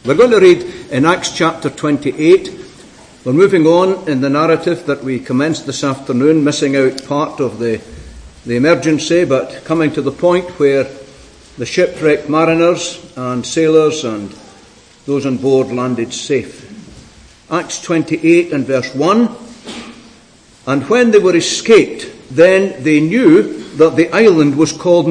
We're going to read in Acts chapter 28. We're moving on in the narrative that we commenced this afternoon, missing out part of the emergency, but coming to the point where the shipwrecked mariners and sailors and those on board landed safe. Acts 28 and verse 1. And when they were escaped, then they knew that the island was called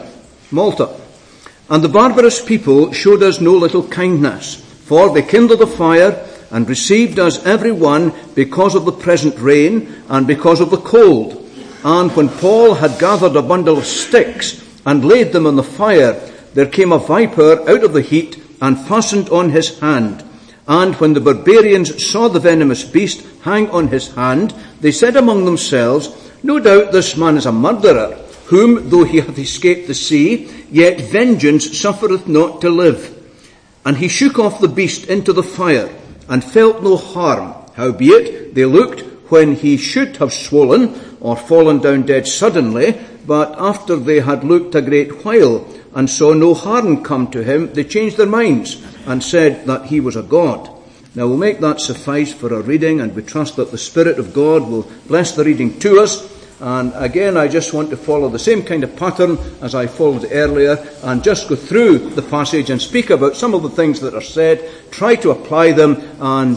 Malta. And the barbarous people showed us no little kindness, for they kindled a fire and received us every one because of the present rain and because of the cold. And when Paul had gathered a bundle of sticks and laid them on the fire, there came a viper out of the heat and fastened on his hand. And when the barbarians saw the venomous beast hang on his hand, they said among themselves, No doubt this man is a murderer, whom, though he hath escaped the sea, yet vengeance suffereth not to live. And he shook off the beast into the fire, and felt no harm. Howbeit they looked when he should have swollen, or fallen down dead suddenly, but after they had looked a great while, and saw no harm come to him, they changed their minds, and said that he was a god. Now we'll make that suffice for our reading, and we trust that the Spirit of God will bless the reading to us. And again, I just want to follow the same kind of pattern as I followed earlier, and just go through the passage and speak about some of the things that are said, try to apply them, and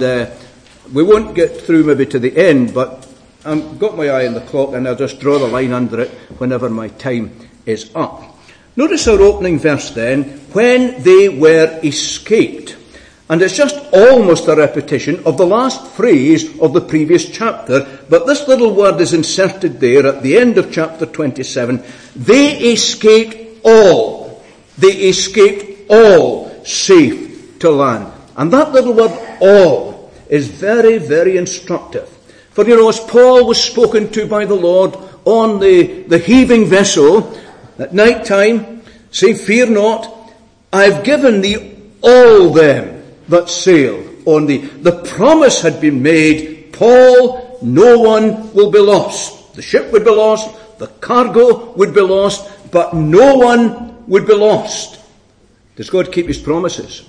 we won't get through maybe to the end, but I've got my eye on the clock, and I'll just draw the line under it whenever my time is up. Notice our opening verse then, when they were escaped. And it's just almost a repetition of the last phrase of the previous chapter, but this little word is inserted there at the end of chapter 27. They escaped all. They escaped all safe to land. And that little word all is very, very instructive. For as Paul was spoken to by the Lord on the heaving vessel at night time, saying, Fear not, I've given thee all them that sail on thee. The promise had been made, Paul, no one will be lost. The ship would be lost, the cargo would be lost, but no one would be lost. Does God keep his promises?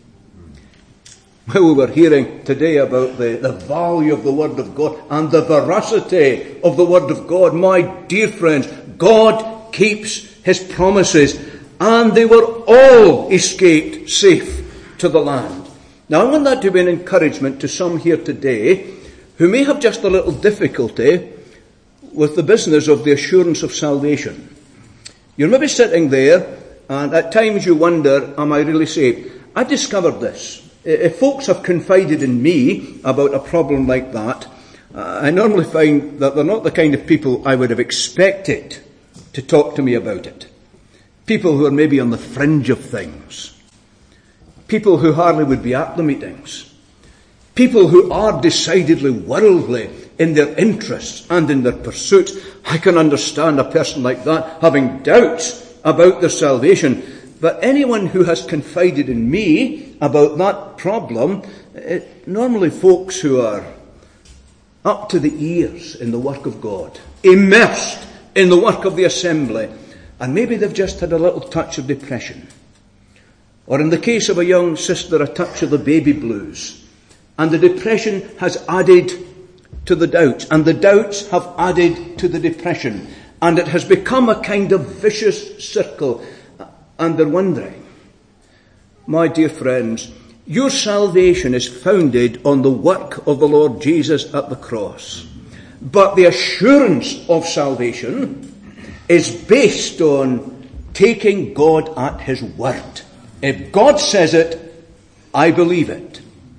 Well, we were hearing today about the value of the Word of God and the veracity of the Word of God. My dear friends, God keeps his promises, and they were all escaped safe to the land. Now, I want that to be an encouragement to some here today who may have just a little difficulty with the business of the assurance of salvation. You're maybe sitting there, and at times you wonder, am I really saved? I discovered this. If folks have confided in me about a problem like that, I normally find that they're not the kind of people I would have expected to talk to me about it. People who are maybe on the fringe of things. People who hardly would be at the meetings. People who are decidedly worldly in their interests and in their pursuits. I can understand a person like that having doubts about their salvation. But anyone who has confided in me about that problem, normally folks who are up to the ears in the work of God, immersed in the work of the assembly, and maybe they've just had a little touch of depression. Or in the case of a young sister, a touch of the baby blues. And the depression has added to the doubts. And the doubts have added to the depression. And it has become a kind of vicious circle. And they're wondering, my dear friends, your salvation is founded on the work of the Lord Jesus at the cross. But the assurance of salvation is based on taking God at his word. If God says it, I believe it.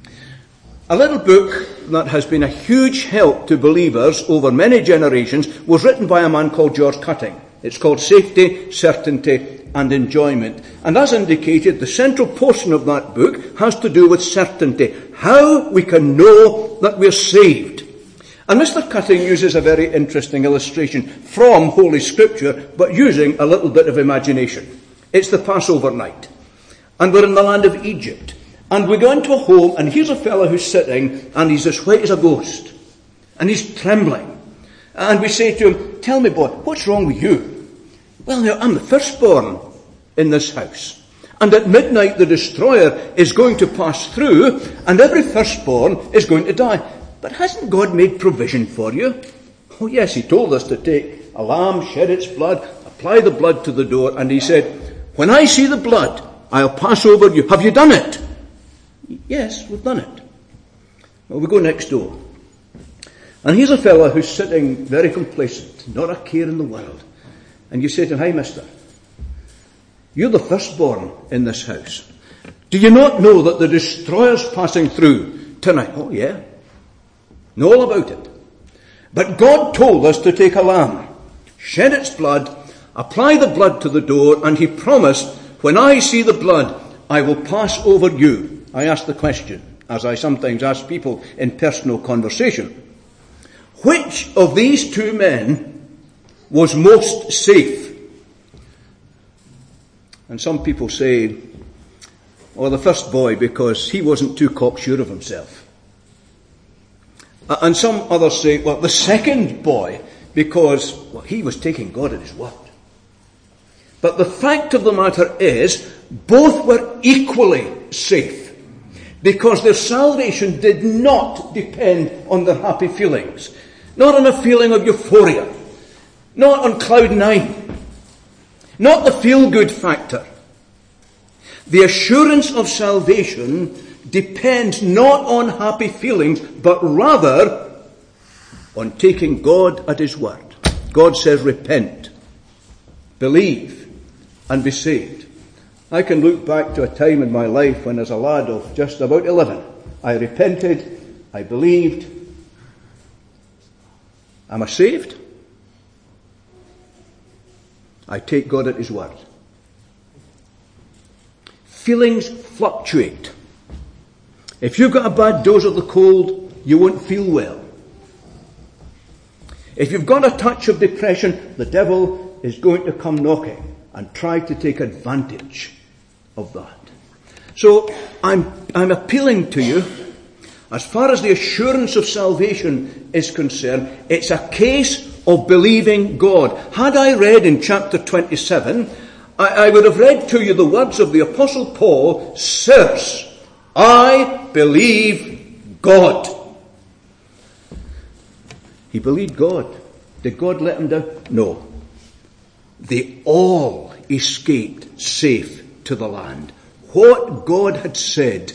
A little book that has been a huge help to believers over many generations was written by a man called George Cutting. It's called Safety, Certainty and Enjoyment. And as indicated, the central portion of that book has to do with certainty. How we can know that we're saved. And Mr. Cutting uses a very interesting illustration from Holy Scripture, but using a little bit of imagination. It's the Passover night. And we're in the land of Egypt. And we go into a home, and here's a fellow who's sitting, and he's as white as a ghost. And he's trembling. And we say to him, Tell me, boy, what's wrong with you? Well, now, I'm the firstborn in this house. And at midnight the destroyer is going to pass through, and every firstborn is going to die. But hasn't God made provision for you? Oh yes, he told us to take a lamb, shed its blood, apply the blood to the door, and he said, when I see the blood, I'll pass over you. Have you done it? Yes, we've done it. Well, we go next door. And here's a fellow who's sitting very complacent, not a care in the world. And you say to him, hi, mister, you're the firstborn in this house. Do you not know that the destroyer's passing through tonight? Oh, yeah. Know all about it. But God told us to take a lamb, shed its blood, apply the blood to the door, and he promised, when I see the blood, I will pass over you. I ask the question, as I sometimes ask people in personal conversation, which of these two men was most safe? And some people say, oh, the first boy, because he wasn't too cocksure of himself. And some others say, well, the second boy, because he was taking God at his word. But the fact of the matter is, both were equally safe, because their salvation did not depend on their happy feelings, not on a feeling of euphoria, not on cloud nine, not the feel-good factor. The assurance of salvation depends not on happy feelings, but rather on taking God at his word. God says, repent, believe, and be saved. I can look back to a time in my life when, as a lad of just about 11, I repented, I believed. Am I saved? I take God at his word. Feelings fluctuate. If you've got a bad dose of the cold, you won't feel well. If you've got a touch of depression, the devil is going to come knocking and try to take advantage of that. So I'm appealing to you, as far as the assurance of salvation is concerned, it's a case of believing God. Had I read in chapter 27, I would have read to you the words of the Apostle Paul, sirs, I believe God. He believed God. Did God let him down? No. They all escaped safe to the land. What God had said,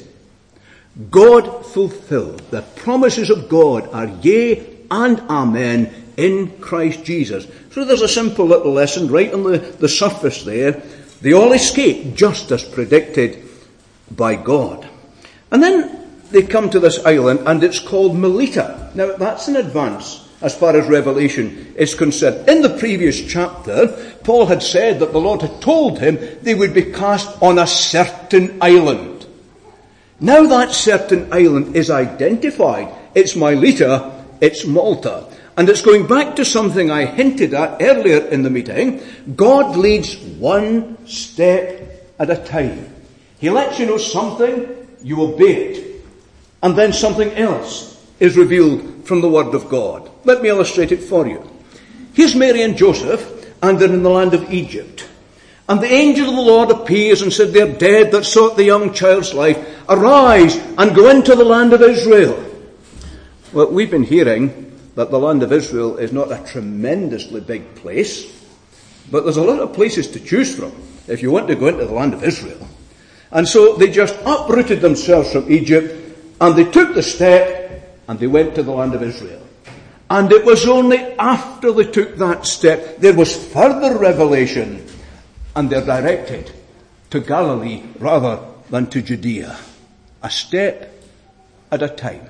God fulfilled. The promises of God are yea and amen in Christ Jesus. So there's a simple little lesson right on the surface there. They all escaped just as predicted by God. And then they come to this island, and it's called Melita. Now, that's an advance as far as Revelation is concerned. In the previous chapter, Paul had said that the Lord had told him they would be cast on a certain island. Now that certain island is identified. It's Melita, it's Malta. And it's going back to something I hinted at earlier in the meeting. God leads one step at a time. He lets you know something, you obey it. And then something else is revealed from the Word of God. Let me illustrate it for you. Here's Mary and Joseph, and they're in the land of Egypt. And the angel of the Lord appears and said, they're dead that sought the young child's life. Arise and go into the land of Israel. Well, we've been hearing that the land of Israel is not a tremendously big place, but there's a lot of places to choose from if you want to go into the land of Israel. And so they just uprooted themselves from Egypt, and they took the step, and they went to the land of Israel. And it was only after they took that step, there was further revelation, and they're directed to Galilee rather than to Judea. A step at a time.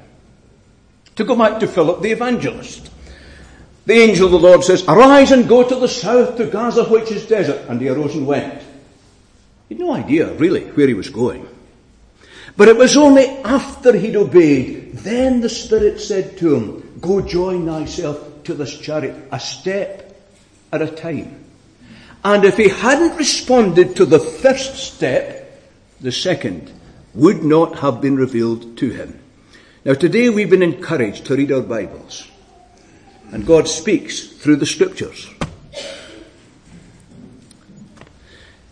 To go back to Philip the evangelist. The angel of the Lord says, arise and go to the south to Gaza, which is desert. And he arose and went. He had no idea, really, where he was going. But it was only after he'd obeyed, then the Spirit said to him, go join thyself to this chariot, a step at a time. And if he hadn't responded to the first step, the second would not have been revealed to him. Now today we've been encouraged to read our Bibles. And God speaks through the Scriptures.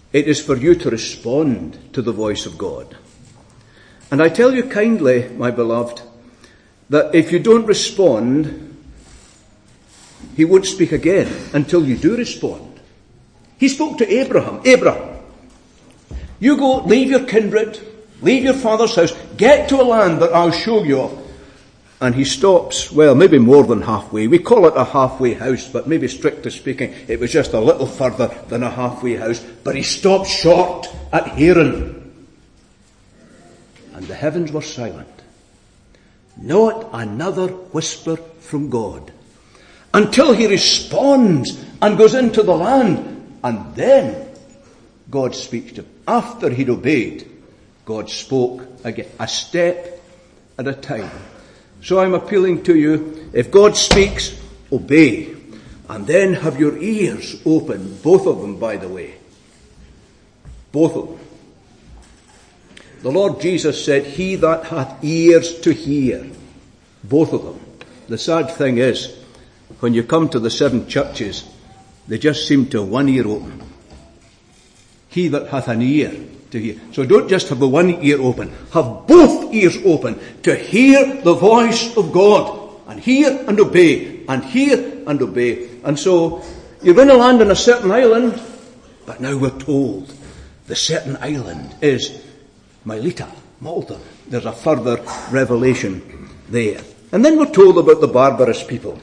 It is for you to respond to the voice of God. And I tell you kindly, my beloved, that if you don't respond, he won't speak again until you do respond. He spoke to Abraham. Abraham, you go, leave your kindred, leave your father's house, get to a land that I'll show you of. And he stops, well, maybe more than halfway. We call it a halfway house, but maybe strictly speaking, it was just a little further than a halfway house. But he stopped short at Haran. And the heavens were silent. Not another whisper from God. Until he responds and goes into the land. And then God speaks to him. After he'd obeyed, God spoke again, a step at a time. So I'm appealing to you, if God speaks, obey. And then have your ears open, both of them, by the way. Both of them. The Lord Jesus said, he that hath ears to hear. Both of them. The sad thing is, when you come to the 7 churches, they just seem to have one ear open. He that hath an ear to hear. So don't just have the one ear open. Have both ears open to hear the voice of God. And hear and obey. And hear and obey. And so, you're going to land on a certain island, but now we're told the certain island is Melita, Malta. There's a further revelation there. And then we're told about the barbarous people.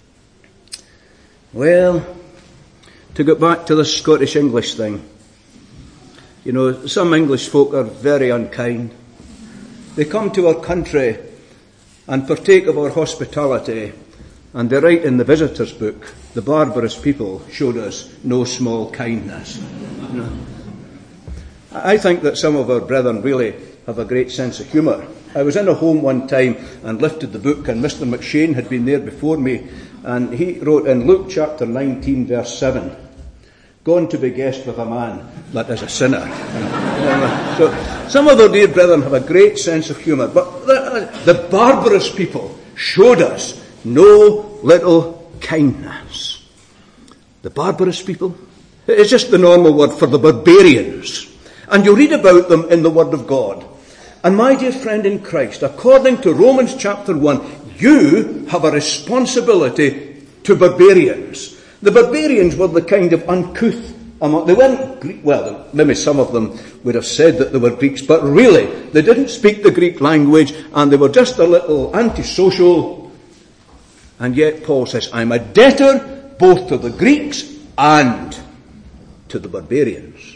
Well, to get back to the Scottish English thing, you know, some English folk are very unkind. They come to our country and partake of our hospitality, and they write in the visitors' book, the barbarous people showed us no small kindness. You know, I think that some of our brethren really have a great sense of humour. I was in a home one time and lifted the book, and Mr. McShane had been there before me, and he wrote in Luke chapter 19 verse 7, gone to be guest with a man that is a sinner. So some of our dear brethren have a great sense of humour, but the barbarous people showed us no little kindness. The barbarous people, it's just the normal word for the barbarians. And you read about them in the Word of God. And my dear friend in Christ, according to Romans chapter 1, you have a responsibility to barbarians. The barbarians were the kind of uncouth among, they weren't Greek, well, maybe some of them would have said that they were Greeks, but really, they didn't speak the Greek language, and they were just a little antisocial. And yet Paul says, I'm a debtor both to the Greeks and to the barbarians.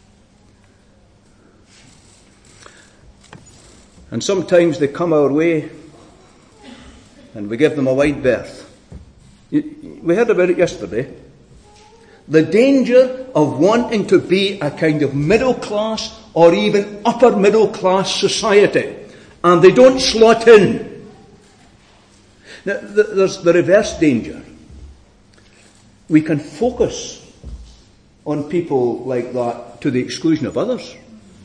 And sometimes they come our way, and we give them a wide berth. We heard about it yesterday. The danger of wanting to be a kind of middle class or even upper middle class society, and they don't slot in. Now, there's the reverse danger. We can focus on people like that to the exclusion of others.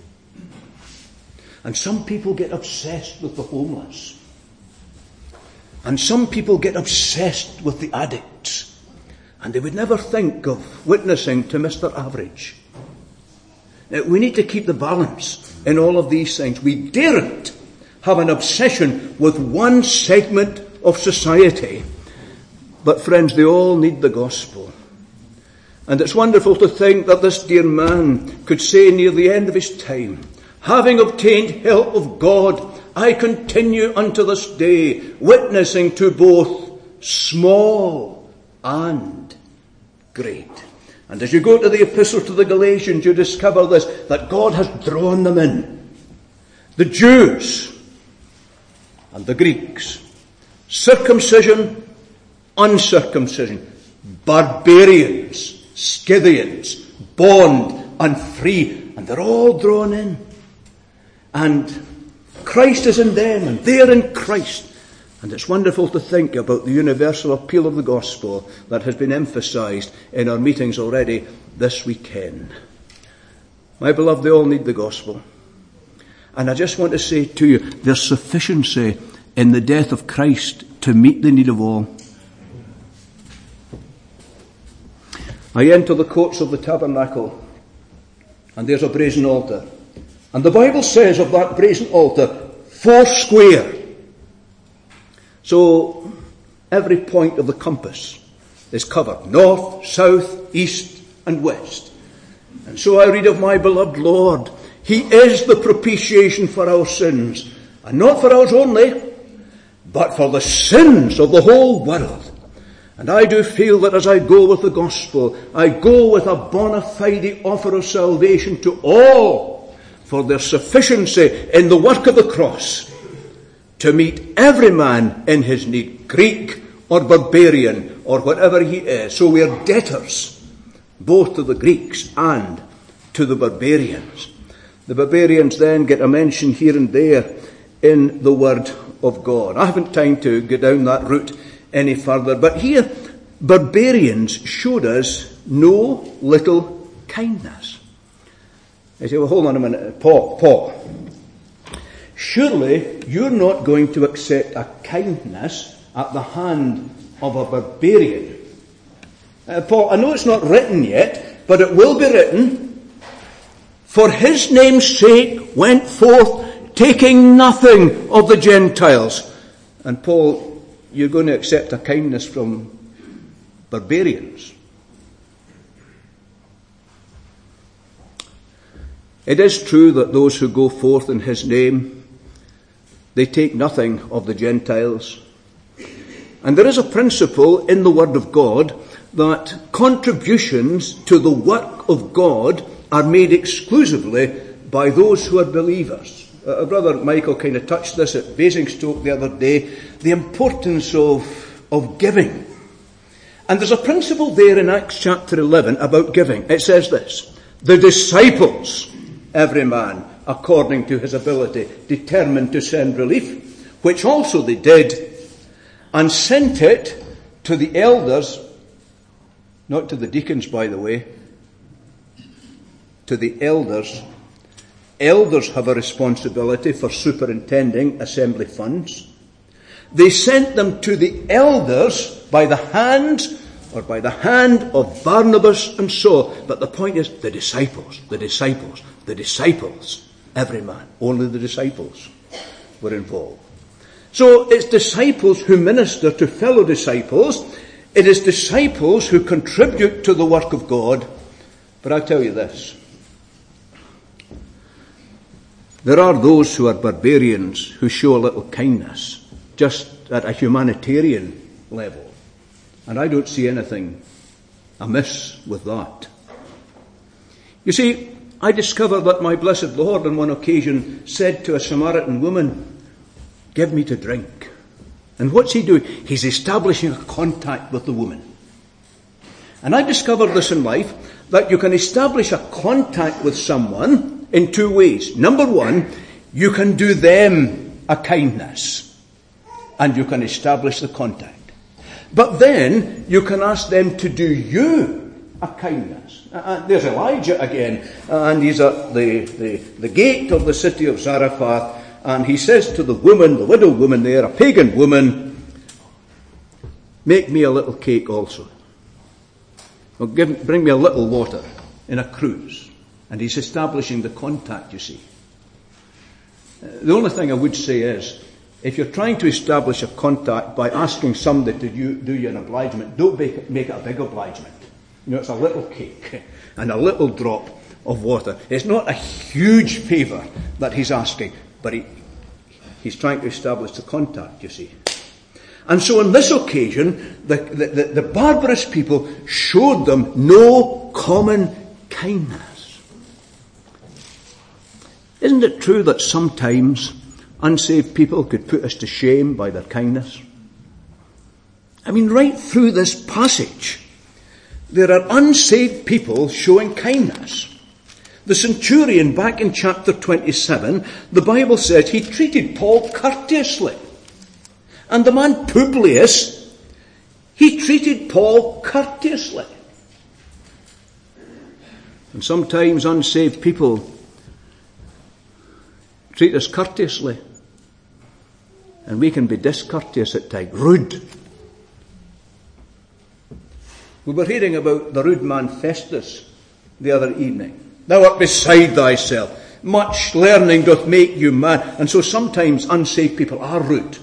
And some people get obsessed with the homeless. And some people get obsessed with the addicts. And they would never think of witnessing to Mr. Average. Now, we need to keep the balance in all of these things. We daren't have an obsession with one segment of society. But friends, they all need the gospel. And it's wonderful to think that this dear man could say near the end of his time, having obtained help of God, I continue unto this day, witnessing to both small and great. And as you go to the epistle to the Galatians, you discover this, that God has drawn them in. The Jews and the Greeks. Circumcision, uncircumcision. Barbarians, Scythians, bond and free. And they're all drawn in. And Christ is in them, and they're in Christ. And it's wonderful to think about the universal appeal of the gospel that has been emphasized in our meetings already this weekend. My beloved, they all need the gospel. And I just want to say to you, there's sufficiency in the death of Christ to meet the need of all. I enter the courts of the tabernacle, And there's a brazen altar. And the Bible says of that brazen altar, 4 square. So every point of the compass is covered. North, south, east, and west. And so I read of my beloved Lord. He is the propitiation for our sins. And not for ours only, but for the sins of the whole world. And I do feel that as I go with the gospel, I go with a bona fide offer of salvation to all for their sufficiency in the work of the cross to meet every man in his need, Greek or barbarian or whatever he is. So we are debtors both to the Greeks and to the barbarians. The barbarians then get a mention here and there in the Word of God. I haven't time to go down that route any further, but here barbarians showed us no little kindness. I say, well, hold on a minute, Paul. Surely you're not going to accept a kindness at the hand of a barbarian. Paul, I know it's not written yet, but it will be written. For his name's sake went forth, taking nothing of the Gentiles. And Paul, you're going to accept a kindness from barbarians. It is true that those who go forth in his name, they take nothing of the Gentiles. And there is a principle in the Word of God that contributions to the work of God are made exclusively by those who are believers. Brother Michael kind of touched this at Basingstoke the other day, the importance of giving. And there's a principle there in Acts chapter 11 about giving. It says this: the disciples, every man according to his ability, determined to send relief, which also they did, and sent it to the elders, not to the deacons, by the way, to the elders. Elders have a responsibility for superintending assembly funds. They sent them to the elders by the hand of Barnabas and Saul. But the point is, the disciples, every man, only the disciples were involved. So it's disciples who minister to fellow disciples. It is disciples who contribute to the work of God. But I'll tell you this. There are those who are barbarians who show a little kindness, just at a humanitarian level. And I don't see anything amiss with that. You see, I discovered that my blessed Lord on one occasion said to a Samaritan woman, "Give me to drink." And what's he doing? He's establishing a contact with the woman. And I discovered this in life, that you can establish a contact with someone in 2 ways. Number one, you can do them a kindness, and you can establish the contact. But then you can ask them to do you a kindness. There's Elijah again, and he's at the gate of the city of Zarephath, and he says to the woman, the widow woman there, a pagan woman, "Make me a little cake also. Or bring me a little water in a cruse." And he's establishing the contact, you see. The only thing I would say is, if you're trying to establish a contact by asking somebody to do you an obligement, don't make it a big obligement. You know, it's a little cake and a little drop of water. It's not a huge favour that he's asking, but he's trying to establish the contact, you see. And so on this occasion, the barbarous people showed them no common kindness. Isn't it true that sometimes unsaved people could put us to shame by their kindness? I mean, right through this passage, there are unsaved people showing kindness. The centurion, back in chapter 27, the Bible says he treated Paul courteously. And the man Publius, he treated Paul courteously. And sometimes unsaved people treat us courteously, and we can be discourteous at times, rude. We were hearing about the rude man Festus the other evening. Thou art beside thyself. Much learning doth make you mad. And so sometimes unsaved people are rude.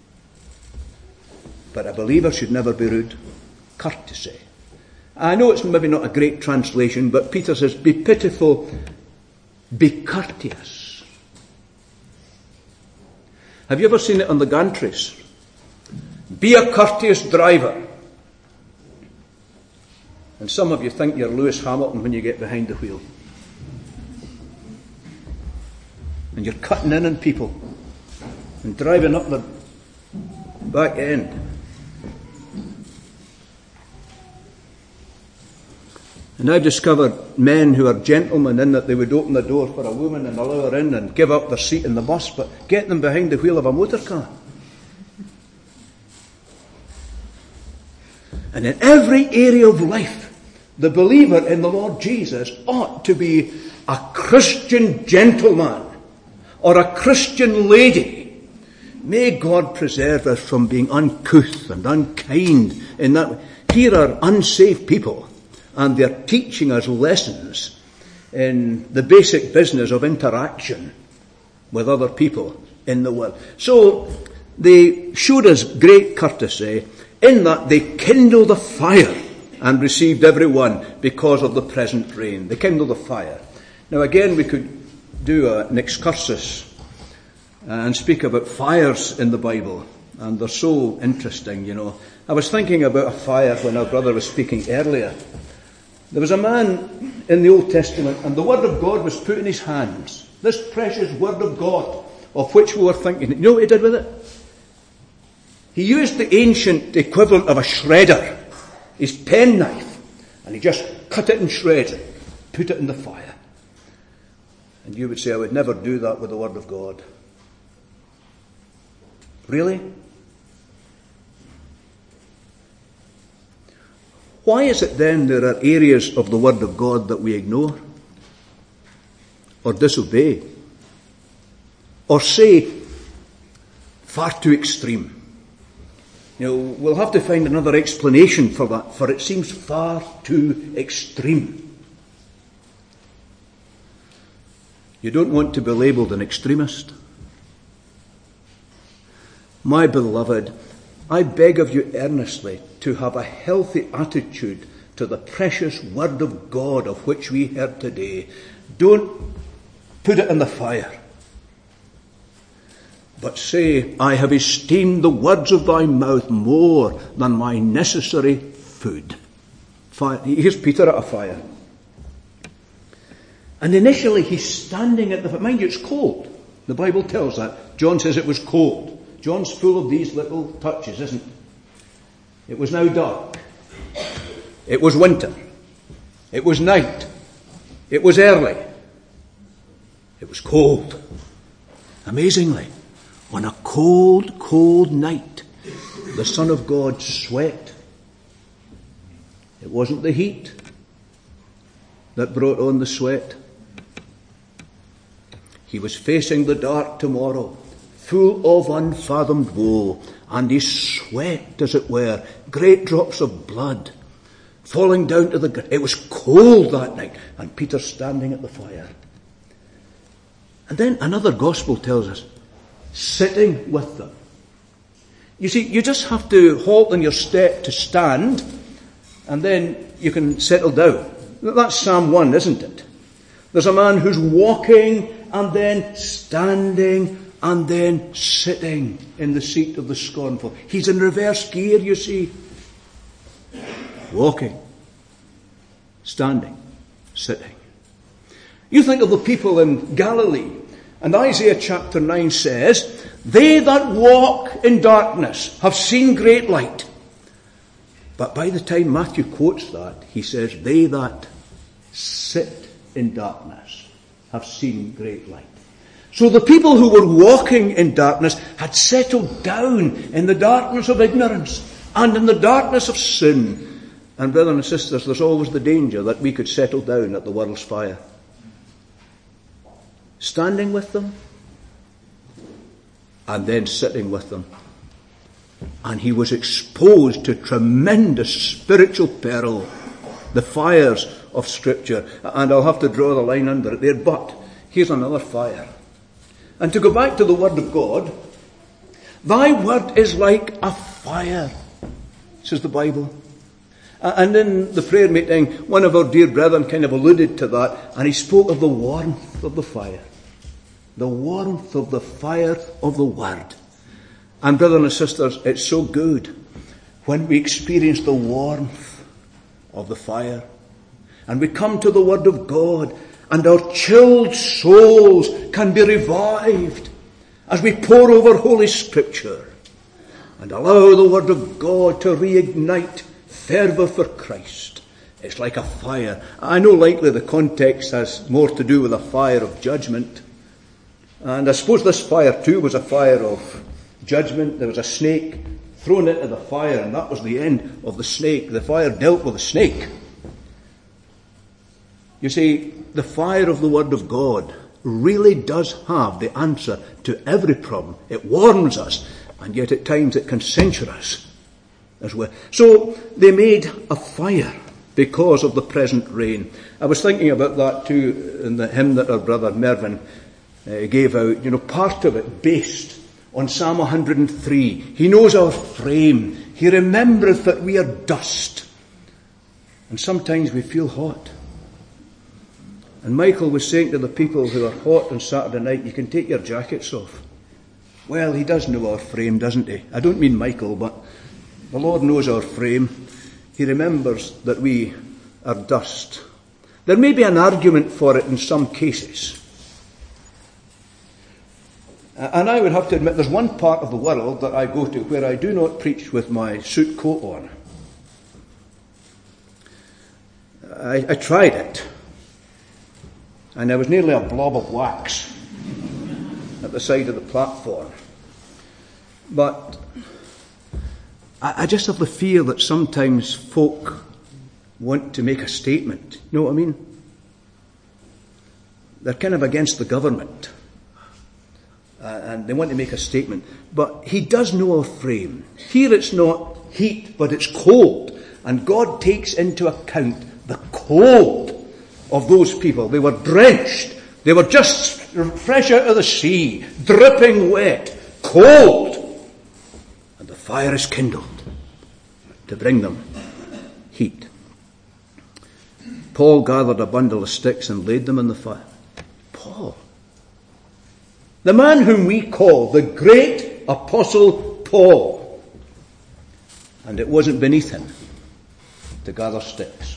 But a believer should never be rude. Courtesy. I know it's maybe not a great translation, but Peter says, be pitiful, be courteous. Have you ever seen it on the gantries? Be a courteous driver. And some of you think you're Lewis Hamilton when you get behind the wheel. And you're cutting in on people and driving up the back end. And I've discovered men who are gentlemen in that they would open the door for a woman and allow her in and give up their seat in the bus, but get them behind the wheel of a motor car. And in every area of life, the believer in the Lord Jesus ought to be a Christian gentleman or a Christian lady. May God preserve us from being uncouth and unkind in that way. Here are unsaved people, and they're teaching us lessons in the basic business of interaction with other people in the world. So they showed us great courtesy in that they kindled a fire and received everyone because of the present rain. They kindled a fire. Now again, we could do an excursus and speak about fires in the Bible, and they're so interesting, you know. I was thinking about a fire when our brother was speaking earlier. There was a man in the Old Testament, and the Word of God was put in his hands. This precious Word of God, of which we were thinking. You know what he did with it? He used the ancient equivalent of a shredder, his penknife, and he just cut it in shreds and put it in the fire. And you would say, I would never do that with the Word of God. Really? Why is it then there are areas of the Word of God that we ignore or disobey or say far too extreme? You know, we'll have to find another explanation for that, for it seems far too extreme. You don't want to be labelled an extremist. My beloved, I beg of you earnestly to have a healthy attitude to the precious Word of God of which we heard today. Don't put it in the fire, but say, I have esteemed the words of thy mouth more than my necessary food. Fire. Here's Peter at a fire. And initially he's standing at the fire. Mind you, it's cold. The Bible tells that. John says it was cold. John's full of these little touches, isn't it? It was now dark. It was winter. It was night. It was early. It was cold. Amazingly, on a cold, cold night, the Son of God sweat. It wasn't the heat that brought on the sweat. He was facing the dark tomorrow, full of unfathomed woe, and he sweat, as it were, great drops of blood falling down to the ground. It was cold that night, and Peter's standing at the fire. And then another gospel tells us, sitting with them. You see, you just have to halt in your step to stand, and then you can settle down. That's Psalm 1, isn't it? There's a man who's walking, and then standing, and then sitting in the seat of the scornful. He's in reverse gear, you see. Walking, standing, sitting. You think of the people in Galilee, and Isaiah chapter 9 says, they that walk in darkness have seen great light. But by the time Matthew quotes that, he says, they that sit in darkness have seen great light. So the people who were walking in darkness had settled down in the darkness of ignorance and in the darkness of sin. And brothers and sisters, there's always the danger that we could settle down at the world's fire. Standing with them and then sitting with them. And he was exposed to tremendous spiritual peril, the fires of Scripture, and I'll have to draw the line under it there, but here's another fire. And to go back to the Word of God, thy word is like a fire, says the Bible. And in the prayer meeting, one of our dear brethren kind of alluded to that, and he spoke of the warmth of the fire. The warmth of the fire of the Word. And brothers and sisters, it's so good when we experience the warmth of the fire, and we come to the Word of God, and our chilled souls can be revived as we pore over Holy Scripture and allow the Word of God to reignite fervour for Christ. It's like a fire. I know likely the context has more to do with a fire of judgment. And I suppose this fire too was a fire of judgment. There was a snake thrown into the fire, and that was the end of the snake. The fire dealt with the snake. You see, the fire of the Word of God really does have the answer to every problem. It warms us, and yet at times it can censure us as well. So they made a fire because of the present rain. I was thinking about that too in the hymn that our brother Mervyn gave out. You know, part of it based on Psalm 103. He knows our frame. He remembereth that we are dust. And sometimes we feel hot. And Michael was saying to the people who are hot on Saturday night, you can take your jackets off. Well, he does know our frame, doesn't he? I don't mean Michael, but the Lord knows our frame. He remembers that we are dust. There may be an argument for it in some cases. And I would have to admit, there's one part of the world that I go to where I do not preach with my suit coat on. I tried it. And there was nearly a blob of wax at the side of the platform. But I just have the fear that sometimes folk want to make a statement. You know what I mean? They're kind of against the government. And they want to make a statement. But he does know our frame. Here it's not heat, but it's cold. And God takes into account the cold of those people. They were drenched. They were just fresh out of the sea, dripping wet, cold. And the fire is kindled to bring them heat. Paul gathered a bundle of sticks and laid them in the fire. Paul, the man whom we call the great apostle Paul. And it wasn't beneath him to gather sticks.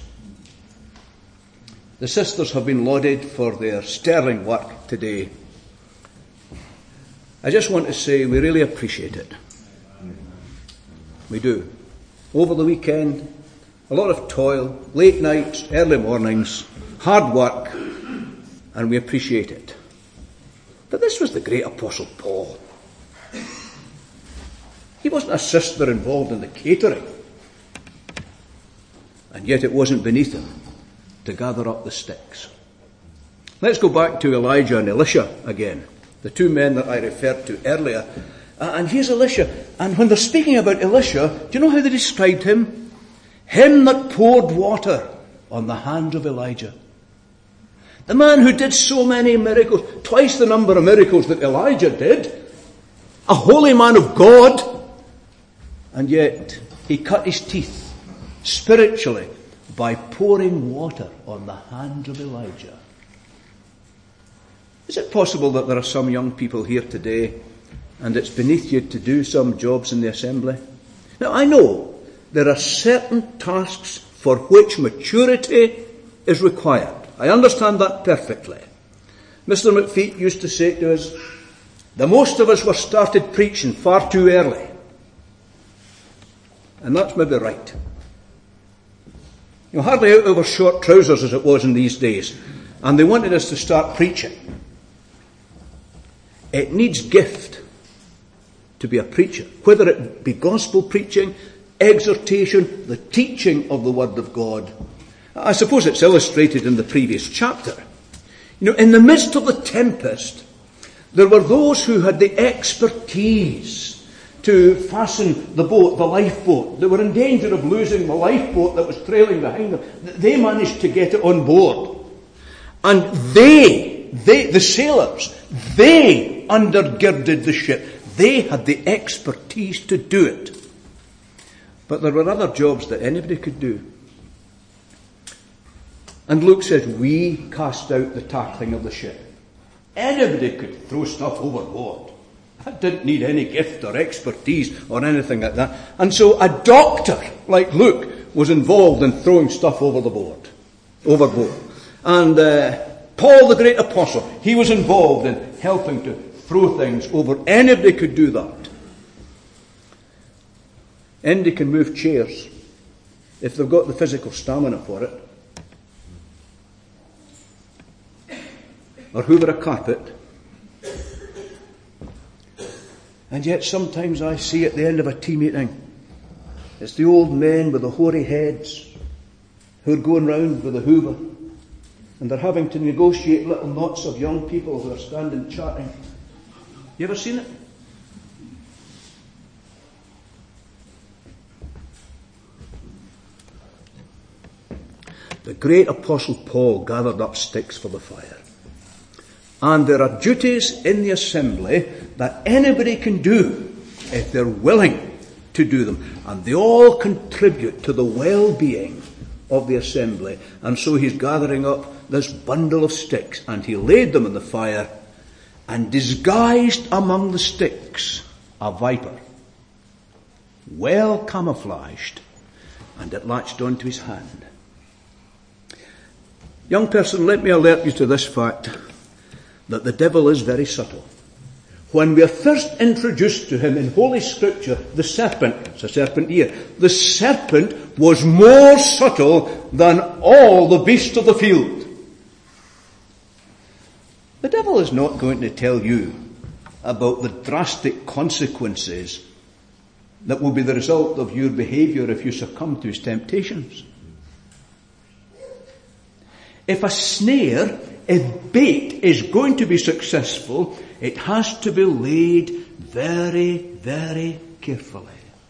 The sisters have been lauded for their sterling work today. I just want to say we really appreciate it. We do. Over the weekend, a lot of toil, late nights, early mornings, hard work, and we appreciate it. But this was the great apostle Paul. He wasn't a sister involved in the catering. And yet it wasn't beneath him to gather up the sticks. Let's go back to Elijah and Elisha again, the two men that I referred to earlier. And here's Elisha. And when they're speaking about Elisha, do you know how they described him? Him that poured water on the hands of Elijah. The man who did so many miracles, twice the number of miracles that Elijah did. A holy man of God. And yet he cut his teeth spiritually by pouring water on the hands of Elijah. Is it possible that there are some young people here today and it's beneath you to do some jobs in the assembly? Now I know there are certain tasks for which maturity is required. I understand that perfectly. Mr. McPhee used to say to us, the most of us were started preaching far too early. And that's maybe right. You know, hardly out of our short trousers as it was in these days. And they wanted us to start preaching. It needs gift to be a preacher. Whether it be gospel preaching, exhortation, the teaching of the Word of God. I suppose it's illustrated in the previous chapter. You know, in the midst of the tempest, there were those who had the expertise to fasten the boat, the lifeboat. They were in danger of losing the lifeboat that was trailing behind them. They managed to get it on board. And they, the sailors, they undergirded the ship. They had the expertise to do it. But there were other jobs that anybody could do. And Luke says, we cast out the tackling of the ship. Anybody could throw stuff overboard. That didn't need any gift or expertise or anything like that. And so a doctor like Luke was involved in throwing stuff overboard. And Paul, the great apostle, he was involved in helping to throw things over. Anybody could do that. Anybody can move chairs if they've got the physical stamina for it. Or hoover a carpet. And yet sometimes I see at the end of a tea meeting, it's the old men with the hoary heads who are going round with a hoover, and they're having to negotiate little knots of young people who are standing chatting. You ever seen it? The great apostle Paul gathered up sticks for the fire. And there are duties in the assembly that anybody can do if they're willing to do them. And they all contribute to the well-being of the assembly. And so he's gathering up this bundle of sticks, and he laid them in the fire, and disguised among the sticks a viper, well camouflaged, and it latched onto his hand. Young person, let me alert you to this fact, that the devil is very subtle. When we are first introduced to him in Holy Scripture, the serpent, it's a serpent here, the serpent was more subtle than all the beasts of the field. The devil is not going to tell you about the drastic consequences that will be the result of your behaviour if you succumb to his temptations. If a snare, if bait is going to be successful, it has to be laid very, very carefully.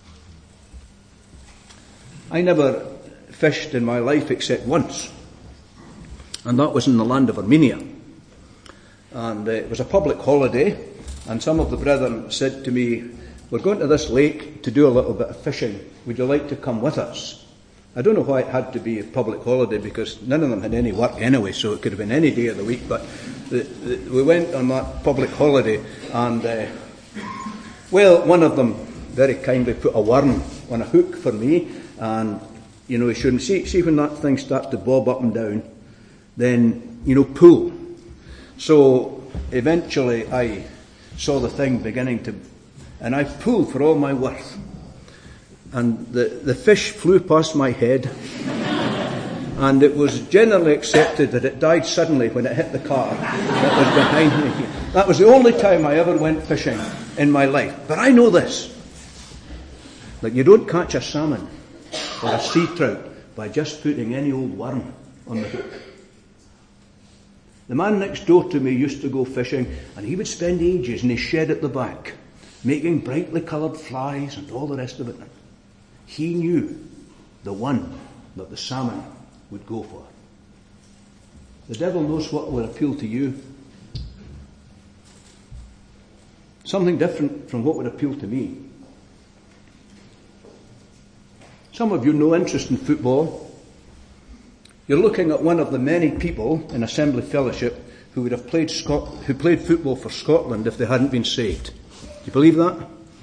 I never fished in my life except once, and that was in the land of Armenia. And it was a public holiday, and some of the brethren said to me, we're going to this lake to do a little bit of fishing. Would you like to come with us? I don't know why it had to be a public holiday, because none of them had any work anyway, so it could have been any day of the week. But we went on that public holiday, and one of them very kindly put a worm on a hook for me, and you shouldn't see when that thing starts to bob up and down, then pull. So eventually I saw the thing beginning to, and I pulled for all my worth. And the fish flew past my head, and it was generally accepted that it died suddenly when it hit the car that was behind me. That was the only time I ever went fishing in my life. But I know this, that you don't catch a salmon or a sea trout by just putting any old worm on the hook. The man next door to me used to go fishing, and he would spend ages in his shed at the back, making brightly coloured flies and all the rest of it. He knew the one that the salmon would go for. The devil knows what will appeal to you. Something different from what would appeal to me. Some of you no interest in football. You're looking at one of the many people in Assembly Fellowship who would have played football for Scotland if they hadn't been saved. Do you believe that?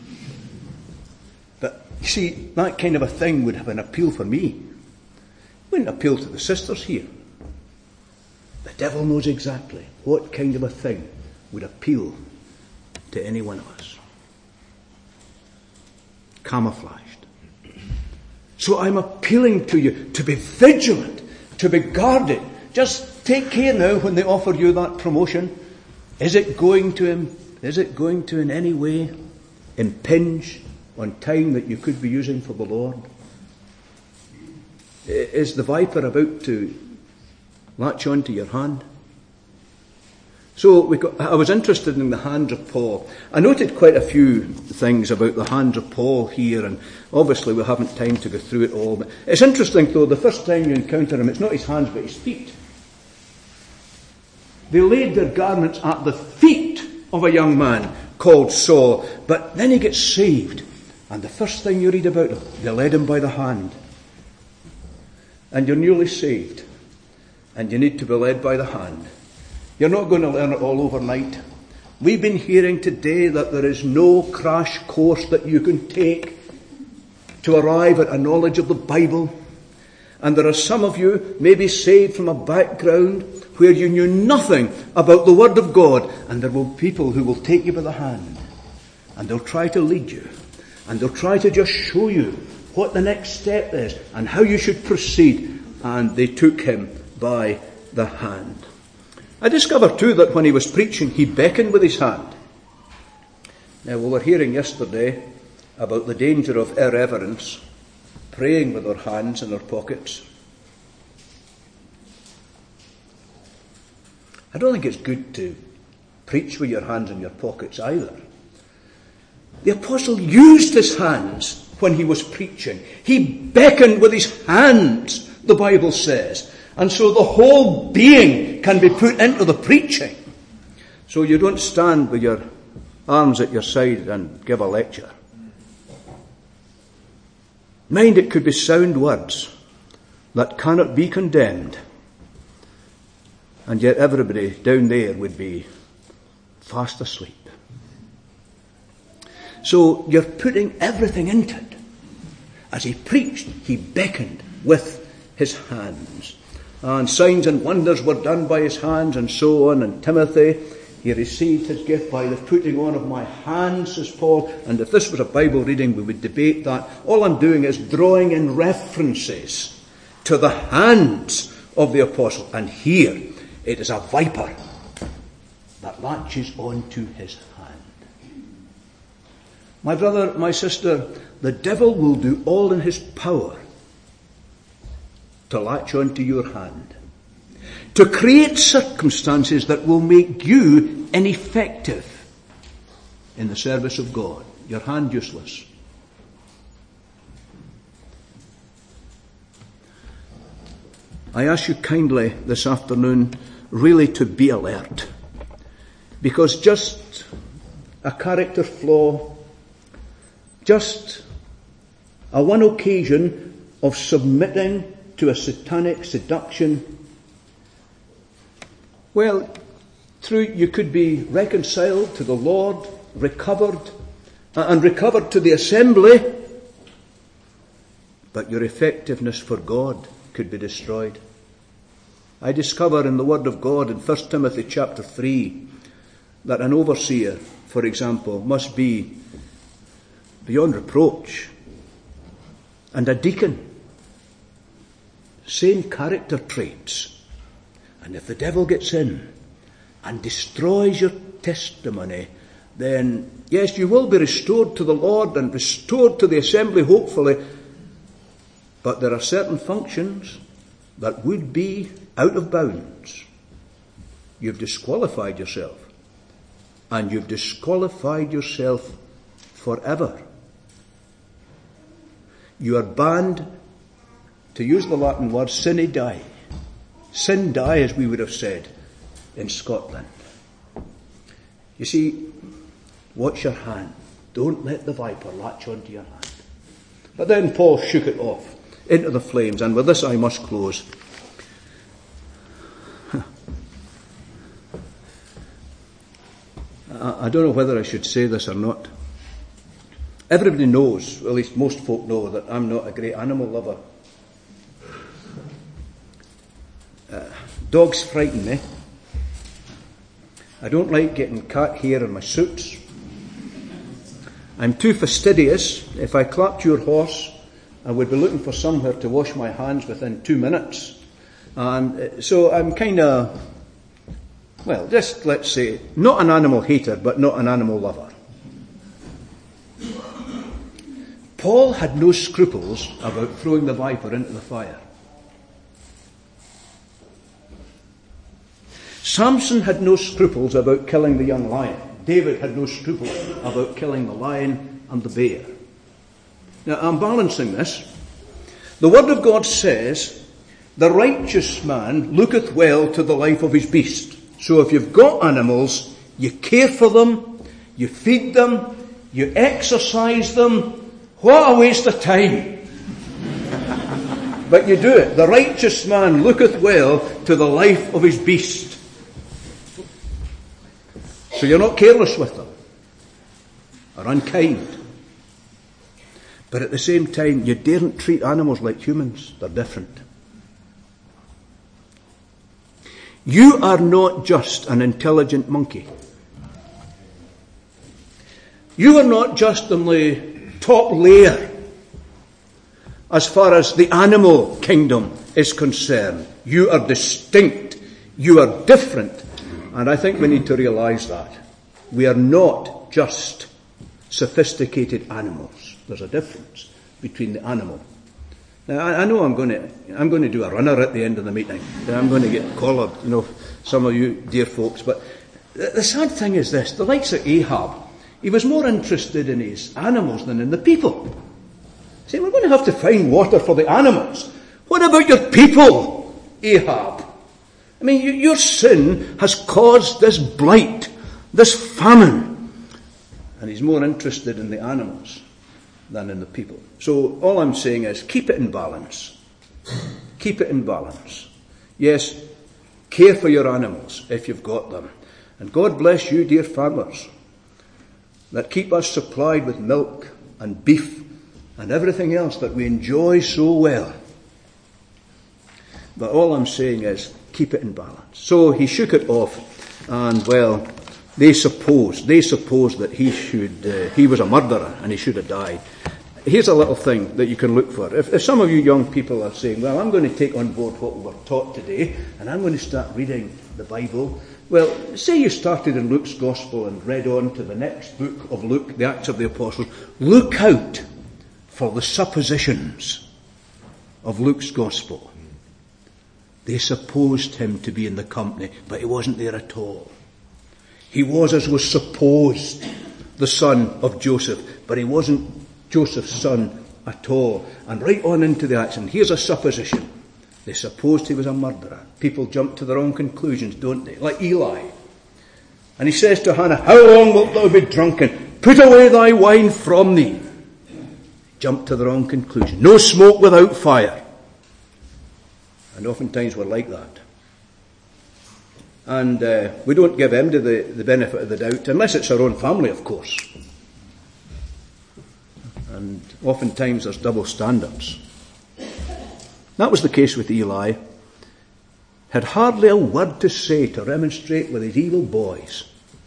But you see, that kind of a thing would have an appeal for me. It wouldn't appeal to the sisters here. The devil knows exactly what kind of a thing would appeal to any one of us. Camouflaged. So I'm appealing to you to be vigilant, to be guarded. Just take care now when they offer you that promotion. Is it going to in any way impinge on time that you could be using for the Lord? Is the viper about to latch onto your hand? So I was interested in the hands of Paul. I noted quite a few things about the hands of Paul here, and obviously we haven't time to go through it all. But it's interesting, though, the first time you encounter him, it's not his hands but his feet. They laid their garments at the feet of a young man called Saul, but then he gets saved. And the first thing you read about him, they led him by the hand. And you're newly saved, and you need to be led by the hand. You're not going to learn it all overnight. We've been hearing today that there is no crash course that you can take to arrive at a knowledge of the Bible. And there are some of you maybe saved from a background where you knew nothing about the Word of God, and there will be people who will take you by the hand, and they'll try to lead you, and they'll try to just show you what the next step is and how you should proceed. And they took him by the hand. I discovered too that when he was preaching, he beckoned with his hand. Now, we were hearing yesterday about the danger of irreverence, praying with our hands in our pockets. I don't think it's good to preach with your hands in your pockets either. The apostle used his hands when he was preaching. He beckoned with his hands, the Bible says. And so the whole being can be put into the preaching. So you don't stand with your arms at your side and give a lecture. Mind, it could be sound words that cannot be condemned. And yet everybody down there would be fast asleep. So you're putting everything into it. As he preached, he beckoned with his hands. And signs and wonders were done by his hands and so on. And Timothy, he received his gift by the putting on of my hands, says Paul. And if this was a Bible reading, we would debate that. All I'm doing is drawing in references to the hands of the apostle. And here, it is a viper that latches onto his hand. My brother, my sister, the devil will do all in his power to latch onto your hand, to create circumstances that will make you ineffective in the service of God, your hand useless. I ask you kindly this afternoon really to be alert, because just a character flaw, just a one occasion of submitting to a satanic seduction, well, you could be reconciled to the Lord, recovered to the assembly, but your effectiveness for God could be destroyed. I discover in the Word of God in 1 Timothy chapter 3 that an overseer, for example, must be beyond reproach, and a deacon, same character traits. And if the devil gets in and destroys your testimony, then yes, you will be restored to the Lord and restored to the assembly, hopefully, but there are certain functions that would be out of bounds. You've disqualified yourself, and you've disqualified yourself forever. You are banned, to use the Latin word, sine die. Sin die, as we would have said in Scotland. You see, watch your hand. Don't let the viper latch onto your hand. But then Paul shook it off into the flames, and with this I must close. I don't know whether I should say this or not. Everybody knows, at least most folk know, that I'm not a great animal lover. Dogs frighten me. I don't like getting cat hair in my suits. I'm too fastidious. If I clapped your horse, I would be looking for somewhere to wash my hands within 2 minutes. And so I'm kind of, well, just let's say, not an animal hater, but not an animal lover. Paul had no scruples about throwing the viper into the fire. Samson had no scruples about killing the young lion. David had no scruples about killing the lion and the bear. Now, I'm balancing this. The Word of God says, the righteous man looketh well to the life of his beast. So if you've got animals, you care for them, you feed them, you exercise them. What a waste of time. But you do it. The righteous man looketh well to the life of his beast. So you're not careless with them or unkind. But at the same time, you daren't treat animals like humans. They're different. You are not just an intelligent monkey. You are not just in the top layer as far as the animal kingdom is concerned. You are distinct. You are different. And I think we need to realize that. We are not just sophisticated animals. There's a difference between the animal. Now, I know I'm going to do a runner at the end of the meeting. I'm going to get collared, some of you dear folks. But the sad thing is this. The likes of Ahab, he was more interested in his animals than in the people. See, we're going to have to find water for the animals. What about your people, Ahab? I mean, your sin has caused this blight, this famine. And he's more interested in the animals than in the people. So all I'm saying is keep it in balance. Keep it in balance. Yes, care for your animals if you've got them. And God bless you, dear farmers, that keep us supplied with milk and beef and everything else that we enjoy so well. But all I'm saying is keep it in balance. So he shook it off, and they supposed that he was a murderer and he should have died. Here's a little thing that you can look for. If some of you young people are saying, well, I'm going to take on board what we were taught today, and I'm going to start reading the Bible. Well, say you started in Luke's Gospel and read on to the next book of Luke, the Acts of the Apostles. Look out for the suppositions of Luke's Gospel. They supposed him to be in the company, but he wasn't there at all. He was, as was supposed, the son of Joseph, but he wasn't Joseph's son at all. And right on into the Acts, and here's a supposition. They supposed he was a murderer. People jump to their own conclusions, don't they? Like Eli. And he says to Hannah, how long wilt thou be drunken? Put away thy wine from thee. Jump to their own conclusion. No smoke without fire. And oftentimes we're like that. And we don't give him the benefit of the doubt, unless it's our own family, of course. And oftentimes there's double standards. That was the case with Eli. Had hardly a word to say to remonstrate with his evil boys.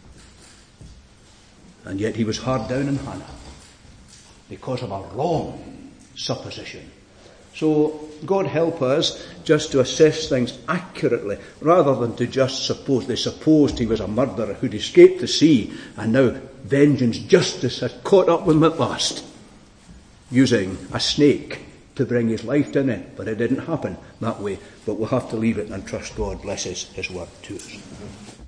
And yet he was hard down on Hannah because of a wrong supposition. So God help us just to assess things accurately rather than to just suppose. They supposed he was a murderer who'd escaped the sea, and now vengeance, justice had caught up with him at last, using a snake to bring his life in it. But it didn't happen that way. But we'll have to leave it and trust God blesses his word to us.